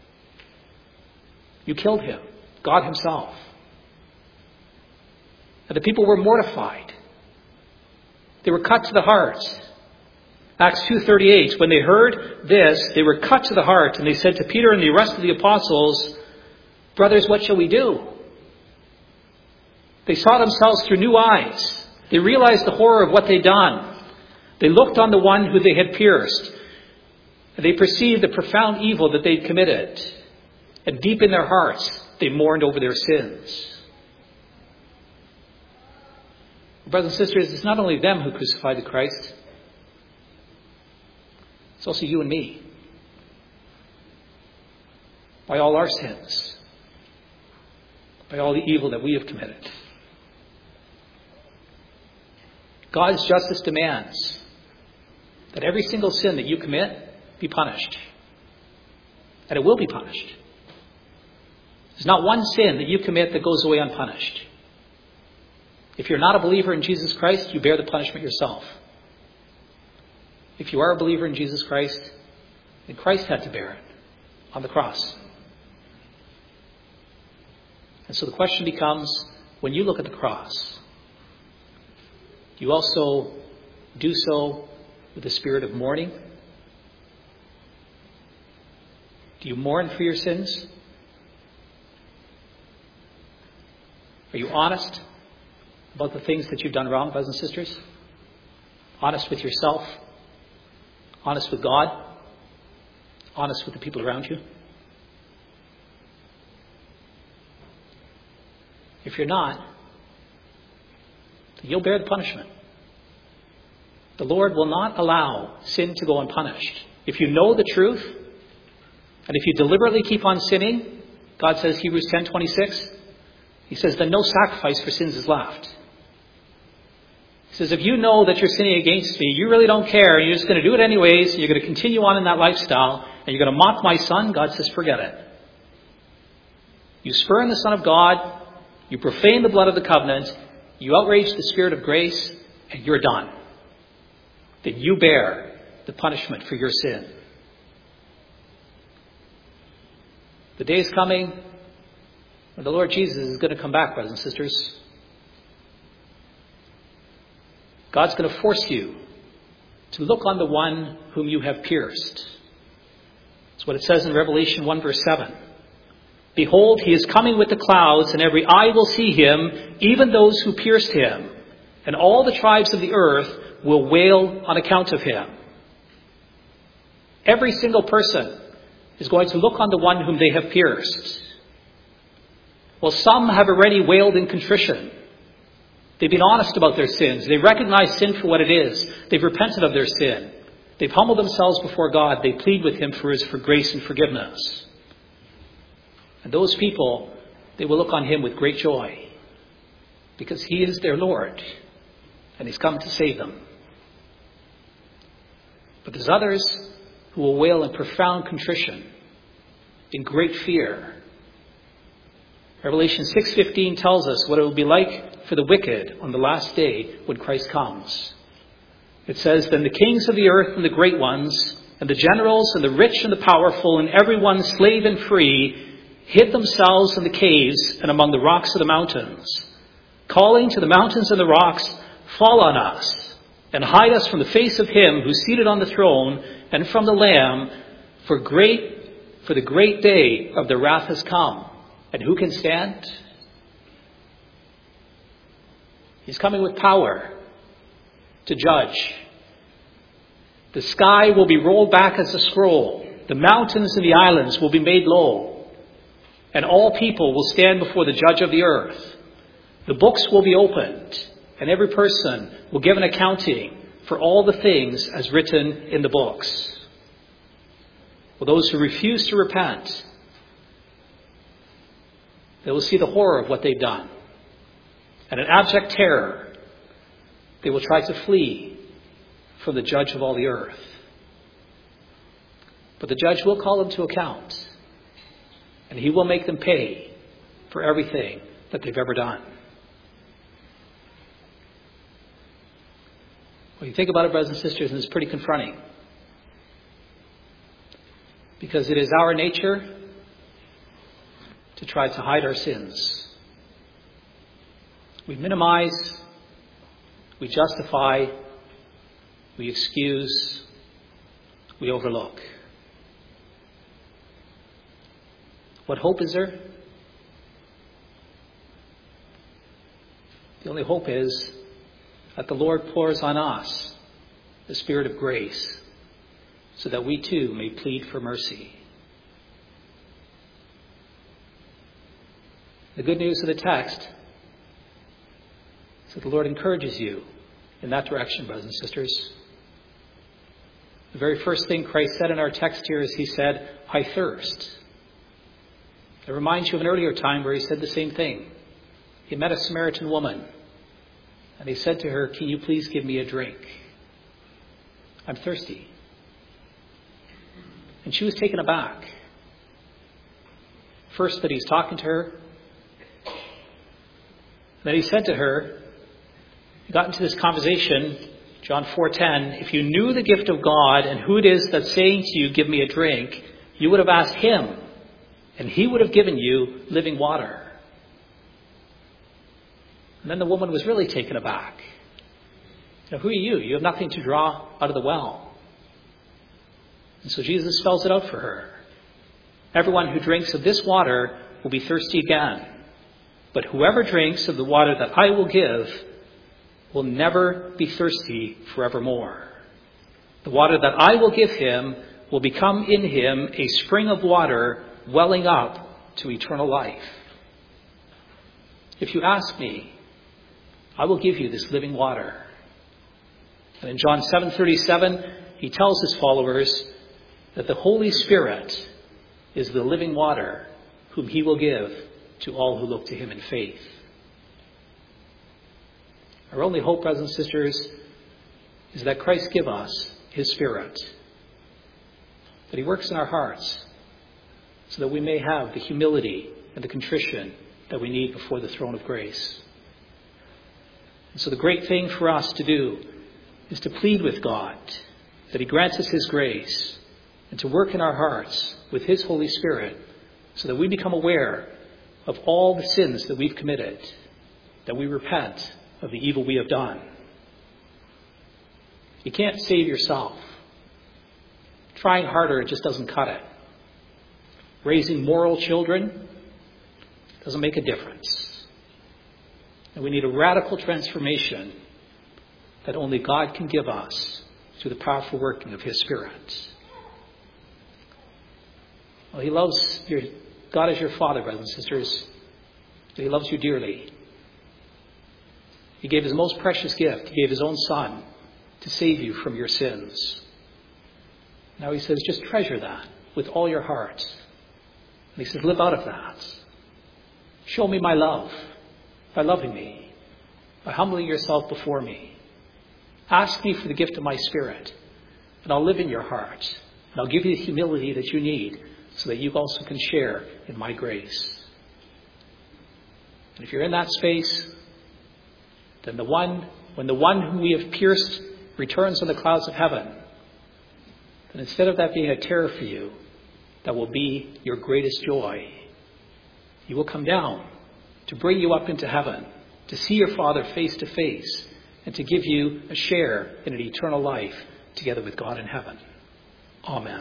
You killed him, God himself. And the people were mortified. They were cut to the heart. Acts two thirty-eight, when they heard this, they were cut to the heart, and they said to Peter and the rest of the apostles, brothers, what shall we do? They saw themselves through new eyes. They realized the horror of what they'd done. They looked on the one who they had pierced, and they perceived the profound evil that they'd committed. And deep in their hearts, they mourned over their sins. Brothers and sisters, it's not only them who crucified the Christ. It's also you and me. By all our sins. By all the evil that we have committed. God's justice demands that every single sin that you commit be punished. And it will be punished. There's not one sin that you commit that goes away unpunished. If you're not a believer in Jesus Christ, you bear the punishment yourself. If you are a believer in Jesus Christ, then Christ had to bear it on the cross. And so the question becomes, when you look at the cross, do you also do so with a spirit of mourning? Do you mourn for your sins? Are you honest about the things that you've done wrong, brothers and sisters? Honest with yourself? Honest with God? Honest with the people around you? If you're not, then you'll bear the punishment. The Lord will not allow sin to go unpunished. If you know the truth, and if you deliberately keep on sinning, God says, Hebrews ten twenty-six, He says, then no sacrifice for sins is left. He says, if you know that you're sinning against me, you really don't care, and you're just going to do it anyways, and you're going to continue on in that lifestyle, and you're going to mock my Son, God says, forget it. You spurn the Son of God, you profane the blood of the covenant, you outrage the Spirit of grace, and you're done. That you bear the punishment for your sin. The day is coming when the Lord Jesus is going to come back, brothers and sisters. God's going to force you to look on the one whom you have pierced. That's what it says in Revelation one verse seven. Behold, he is coming with the clouds, and every eye will see him, even those who pierced him. And all the tribes of the earth will wail on account of him. Every single person is going to look on the one whom they have pierced. Well, some have already wailed in contrition. They've been honest about their sins. They recognize sin for what it is. They've repented of their sin. They've humbled themselves before God. They plead with him for his for grace and forgiveness. And those people, they will look on him with great joy, because he is their Lord and he's come to save them. But there's others who will wail in profound contrition, in great fear. Revelation six fifteen tells us what it will be like for the wicked on the last day when Christ comes. It says, then the kings of the earth and the great ones, and the generals and the rich and the powerful, and everyone slave and free, hid themselves in the caves and among the rocks of the mountains, calling to the mountains and the rocks, fall on us, and hide us from the face of him who's seated on the throne, and from the Lamb, for great, for the great day of the wrath has come. And who can stand? He's coming with power to judge. The sky will be rolled back as a scroll. The mountains and the islands will be made low. And all people will stand before the judge of the earth. The books will be opened, and every person will give an accounting for all the things as written in the books. Well, those who refuse to repent, they will see the horror of what they've done. And in abject terror, they will try to flee from the judge of all the earth. But the judge will call them to account, and he will make them pay for everything that they've ever done. When you think about it, brothers and sisters, and it's pretty confronting. Because it is our nature to try to hide our sins. We minimize, we justify, we excuse, we overlook. What hope is there? The only hope is that the Lord pours on us the Spirit of grace so that we too may plead for mercy. The good news of the text is that the Lord encourages you in that direction, brothers and sisters. The very first thing Christ said in our text here is he said, I thirst. It reminds you of an earlier time where he said the same thing. He met a Samaritan woman and he said to her, can you please give me a drink? I'm thirsty. And she was taken aback. First that he's talking to her. Then he said to her, he got into this conversation, John four ten, if you knew the gift of God and who it is that's saying to you, give me a drink, you would have asked him, and he would have given you living water. And then the woman was really taken aback. Now, who are you? You have nothing to draw out of the well. And so Jesus spells it out for her. Everyone who drinks of this water will be thirsty again. But whoever drinks of the water that I will give will never be thirsty forevermore. The water that I will give him will become in him a spring of water welling up to eternal life. If you ask me, I will give you this living water. And in John seven thirty-seven, he tells his followers that the Holy Spirit is the living water whom he will give to all who look to him in faith. Our only hope, brothers and sisters, is that Christ give us his Spirit, that he works in our hearts so that we may have the humility and the contrition that we need before the throne of grace. And so the great thing for us to do is to plead with God that he grants us his grace and to work in our hearts with his Holy Spirit so that we become aware of all the sins that we've committed, that we repent of the evil we have done. You can't save yourself. Trying harder, it just doesn't cut it. Raising moral children doesn't make a difference. And we need a radical transformation that only God can give us through the powerful working of his Spirit. Well, he loves your, God is your Father, brothers and sisters. He loves you dearly. He gave his most precious gift. He gave his own Son to save you from your sins. Now he says, just treasure that with all your heart. And he says, live out of that. Show me my love by loving me, by humbling yourself before me. Ask me for the gift of my Spirit, and I'll live in your heart. And I'll give you the humility that you need so that you also can share in my grace. And if you're in that space, then the one, when the one whom we have pierced returns on the clouds of heaven, then instead of that being a terror for you, that will be your greatest joy. He will come down to bring you up into heaven, to see your Father face to face, and to give you a share in an eternal life together with God in heaven. Amen.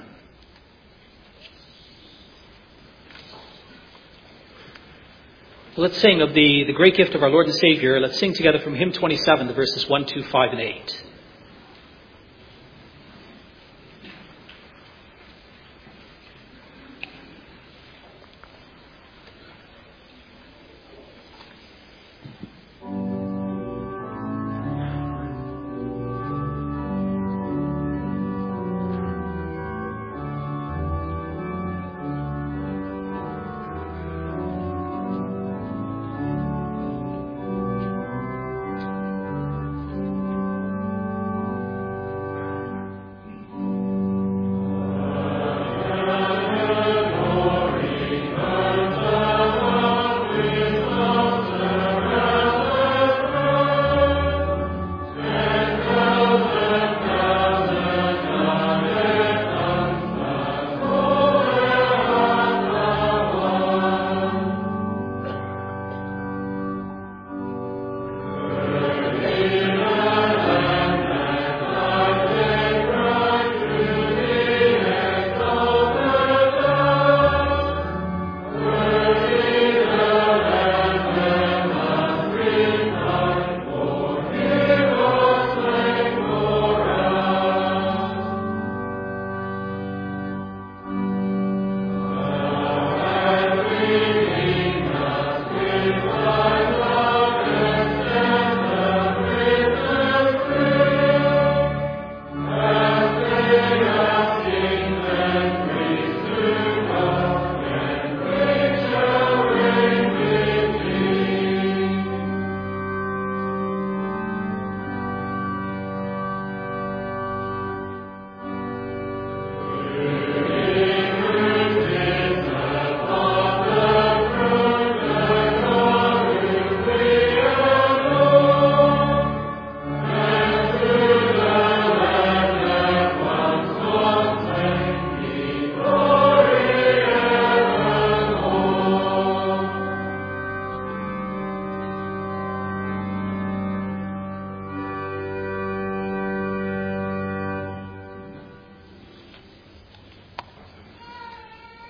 Let's sing of the, the great gift of our Lord and Savior. Let's sing together from hymn twenty-seven, the verses one, two, five, and eight.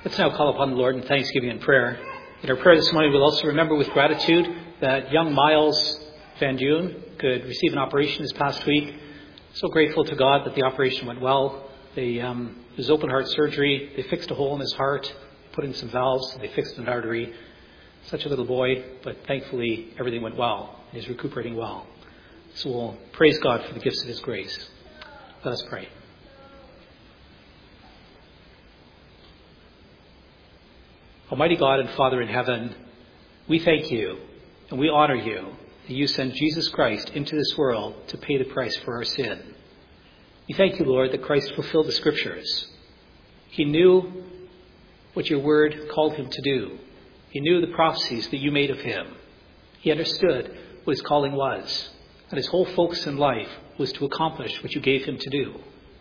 Let's now call upon the Lord in thanksgiving and prayer. In our prayer this morning, we'll also remember with gratitude that young Miles Van Dune could receive an operation this past week. So grateful to God that the operation went well. They, um, it was open heart surgery. They fixed a hole in his heart, put in some valves, and they fixed an artery. Such a little boy, but thankfully everything went well. He's recuperating well. So we'll praise God for the gifts of his grace. Let us pray. Almighty God and Father in heaven, we thank you and we honor you that you sent Jesus Christ into this world to pay the price for our sin. We thank you, Lord, that Christ fulfilled the Scriptures. He knew what your word called him to do. He knew the prophecies that you made of him. He understood what his calling was, and his whole focus in life was to accomplish what you gave him to do.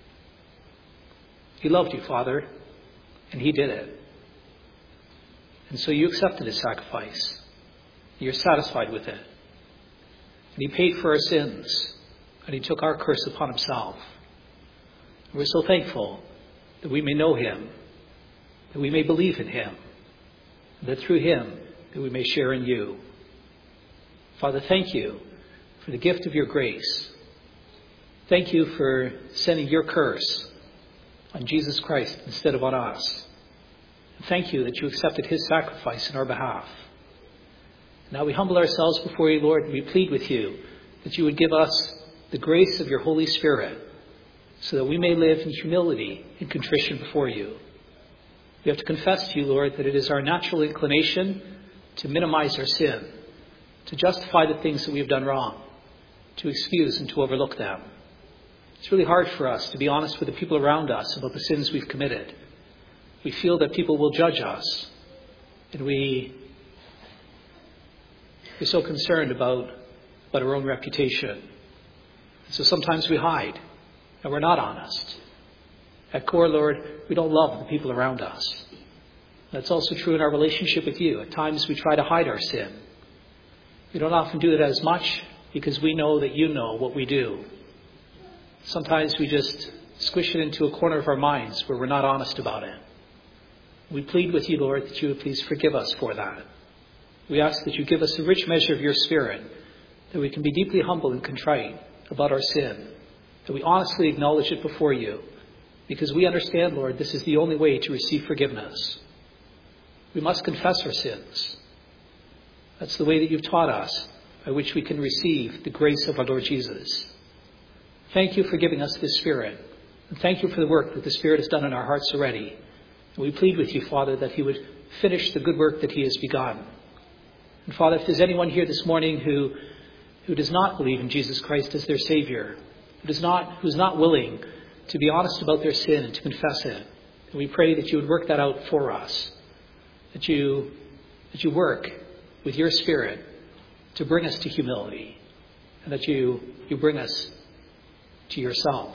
He loved you, Father, and he did it. And so you accepted his sacrifice. You're satisfied with it. And he paid for our sins, and he took our curse upon himself. And we're so thankful that we may know him, that we may believe in him, and that through him that we may share in you. Father, thank you for the gift of your grace. Thank you for sending your curse on Jesus Christ instead of on us. Thank you that you accepted his sacrifice in our behalf. Now we humble ourselves before you, Lord, and we plead with you that you would give us the grace of your Holy Spirit so that we may live in humility and contrition before you. We have to confess to you, Lord, that it is our natural inclination to minimize our sin, to justify the things that we have done wrong, to excuse and to overlook them. It's really hard for us to be honest with the people around us about the sins we've committed. We feel that people will judge us, and we, we're so concerned about, about our own reputation. And so sometimes we hide, and we're not honest. At core, Lord, we don't love the people around us. That's also true in our relationship with you. At times we try to hide our sin. We don't often do it as much because we know that you know what we do. Sometimes we just squish it into a corner of our minds where we're not honest about it. We plead with you, Lord, that you would please forgive us for that. We ask that you give us a rich measure of your Spirit, that we can be deeply humble and contrite about our sin, that we honestly acknowledge it before you, because we understand, Lord, this is the only way to receive forgiveness. We must confess our sins. That's the way that you've taught us, by which we can receive the grace of our Lord Jesus. Thank you for giving us this Spirit, and thank you for the work that the Spirit has done in our hearts already. And we plead with you, Father, that he would finish the good work that he has begun. And Father, if there's anyone here this morning who, who does not believe in Jesus Christ as their Savior, who does not, who's not willing to be honest about their sin and to confess it, and we pray that you would work that out for us, that you, that you work with your Spirit to bring us to humility, and that you, you bring us to yourself.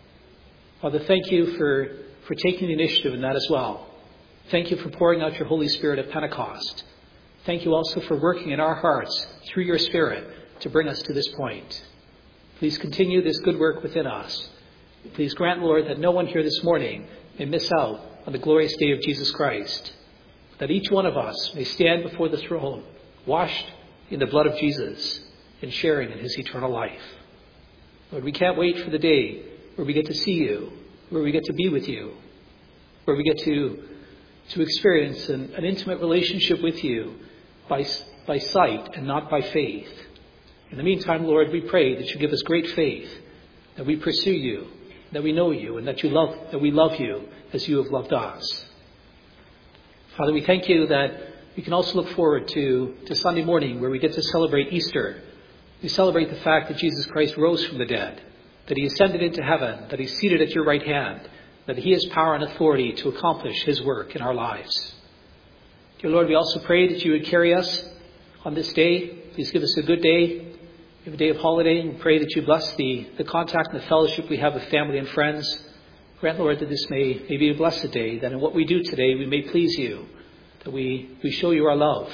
Father, thank you for for taking the initiative in that as well. Thank you for pouring out your Holy Spirit at Pentecost. Thank you also for working in our hearts through your Spirit to bring us to this point. Please continue this good work within us. Please grant, Lord, that no one here this morning may miss out on the glorious day of Jesus Christ, that each one of us may stand before the throne, washed in the blood of Jesus and sharing in his eternal life. Lord, we can't wait for the day where we get to see you, where we get to be with you, where we get to, to experience an, an intimate relationship with you by, by sight and not by faith. In the meantime, Lord, we pray that you give us great faith, that we pursue you, that we know you, and that you love, that we love you as you have loved us. Father, we thank you that we can also look forward to, to Sunday morning, where we get to celebrate Easter. We celebrate the fact that Jesus Christ rose from the dead, that he ascended into heaven, that he's seated at your right hand, that he has power and authority to accomplish his work in our lives. Dear Lord, we also pray that you would carry us on this day. Please give us a good day. We have a day of holiday. We pray that you bless the, the contact and the fellowship we have with family and friends. Grant, Lord, that this may, may be a blessed day, that in what we do today we may please you, that we, we show you our love.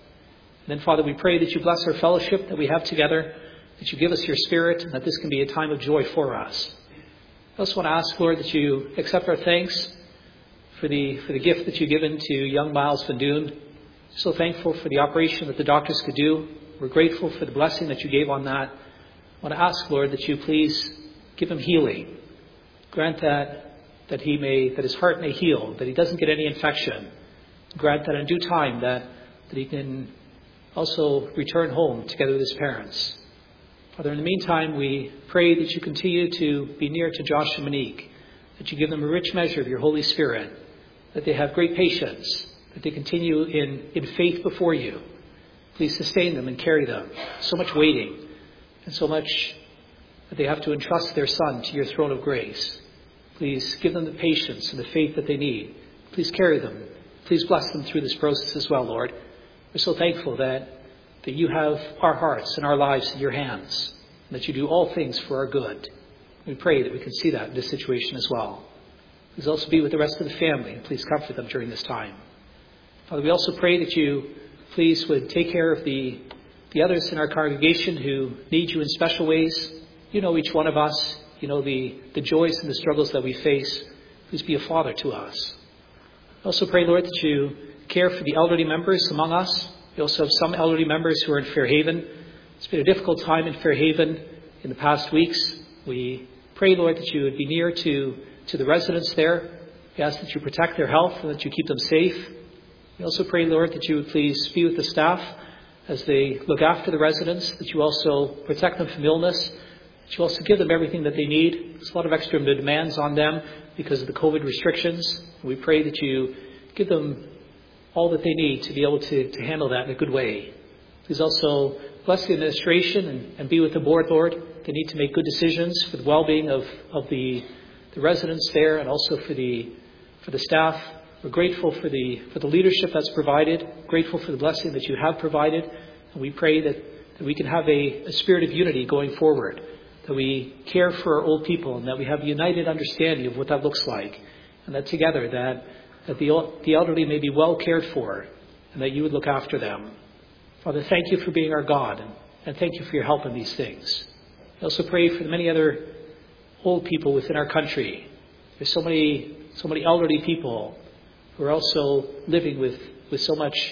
And then, Father, we pray that you bless our fellowship that we have together, that you give us your Spirit, and that this can be a time of joy for us. I also want to ask, Lord, that you accept our thanks for the for the gift that you've given to young Miles Van Doon. So thankful for the operation that the doctors could do. We're grateful for the blessing that you gave on that. I want to ask, Lord, that you please give him healing. Grant that that he may that his heart may heal, that he doesn't get any infection. Grant that in due time that, that he can also return home together with his parents. Father, in the meantime, we pray that you continue to be near to Josh and Monique, that you give them a rich measure of your Holy Spirit, that they have great patience, that they continue in, in faith before you. Please sustain them and carry them. So much waiting and so much that they have to entrust their son to your throne of grace. Please give them the patience and the faith that they need. Please carry them. Please bless them through this process as well, Lord. We're so thankful that, that you have our hearts and our lives in your hands, and that you do all things for our good. We pray that we can see that in this situation as well. Please also be with the rest of the family, and please comfort them during this time. Father, we also pray that you please would take care of the, the others in our congregation who need you in special ways. You know each one of us. You know the, the joys and the struggles that we face. Please be a father to us. I also pray, Lord, that you care for the elderly members among us. We also have some elderly members who are in Fairhaven. It's been a difficult time in Fairhaven in the past weeks. We pray, Lord, that you would be near to, to the residents there. We ask that you protect their health and that you keep them safe. We also pray, Lord, that you would please be with the staff as they look after the residents, that you also protect them from illness, that you also give them everything that they need. There's a lot of extra demands on them because of the COVID restrictions. We pray that you give them all that they need to be able to, to handle that in a good way. Please also bless the administration and, and be with the board, Lord. They need to make good decisions for the well-being of, of the, the residents there and also for the for the staff. We're grateful for the for the leadership that's provided, grateful for the blessing that you have provided, and we pray that, that we can have a, a spirit of unity going forward, that we care for our old people and that we have a united understanding of what that looks like, and that together that, that the, the elderly may be well cared for and that you would look after them. Father, thank you for being our God, and, and thank you for your help in these things. I also pray for the many other old people within our country. There's so many so many elderly people who are also living with, with so much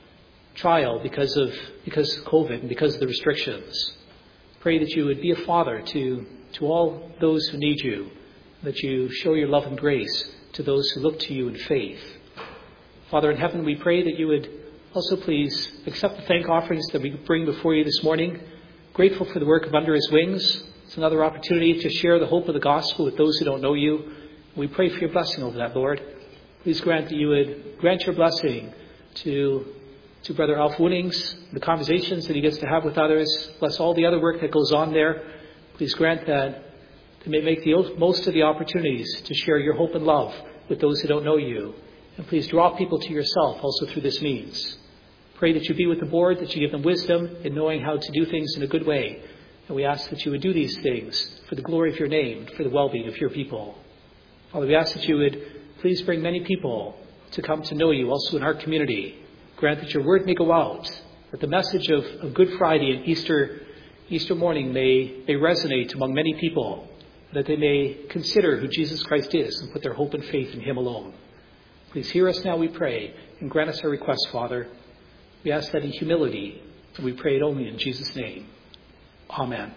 trial because of because of COVID and because of the restrictions. Pray that you would be a father to, to all those who need you, that you show your love and grace to those who look to you in faith. Father in heaven, we pray that you would also please accept the thank offerings that we bring before you this morning. Grateful for the work of Under His Wings. It's another opportunity to share the hope of the gospel with those who don't know you. We pray for your blessing over that, Lord. Please grant that you would grant your blessing to, to Brother Alf Woonings, the conversations that he gets to have with others. Bless all the other work that goes on there. Please grant that they may make the most of the opportunities to share your hope and love with those who don't know you. And please draw people to yourself also through this means. Pray that you be with the board, that you give them wisdom in knowing how to do things in a good way. And we ask that you would do these things for the glory of your name, for the well-being of your people. Father, we ask that you would please bring many people to come to know you also in our community. Grant that your word may go out, that the message of, of Good Friday and Easter Easter morning may, may resonate among many people, that they may consider who Jesus Christ is and put their hope and faith in him alone. Please hear us now, we pray, and grant us our request, Father. We ask that in humility, and we pray it only in Jesus' name. Amen.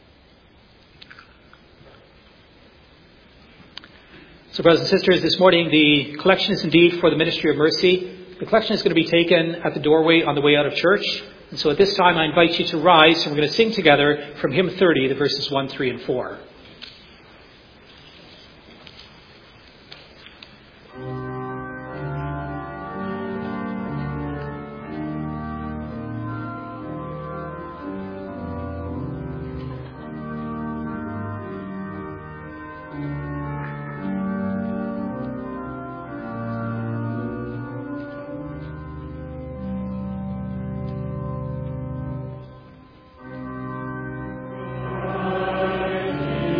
So, brothers and sisters, this morning the collection is indeed for the Ministry of Mercy. The collection is going to be taken at the doorway on the way out of church. And so at this time I invite you to rise, and we're going to sing together from hymn thirty, the verses one, three, and four. Amen.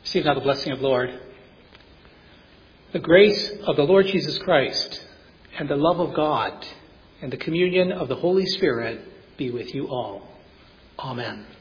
Receive now the blessing of the Lord. The grace of the Lord Jesus Christ and the love of God and the communion of the Holy Spirit be with you all. Amen.